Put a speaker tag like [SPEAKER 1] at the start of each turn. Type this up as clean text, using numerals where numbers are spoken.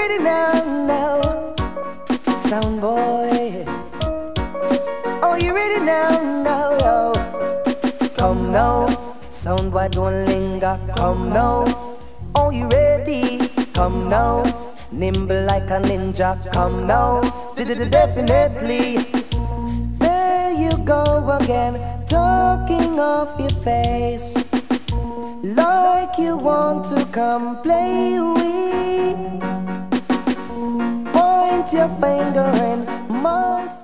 [SPEAKER 1] ready now, now? Sound boy. Oh, you ready now, now, yo? Come now. Sound boy, don't linger. Come now. Oh, you ready? Come now. Nimble like a ninja. Come now. Definitely. There you go again, talking off your face, like you want to come play with. Point your finger in my